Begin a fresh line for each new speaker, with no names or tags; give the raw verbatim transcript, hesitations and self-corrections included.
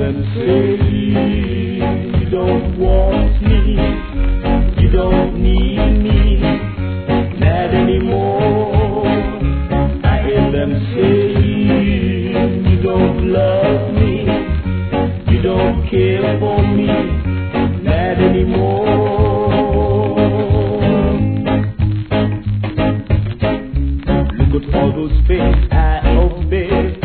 them say you don't want me, you don't need me, not anymore. I hear them say you don't love me, you don't care for me, not anymore. Look at all those things I obey.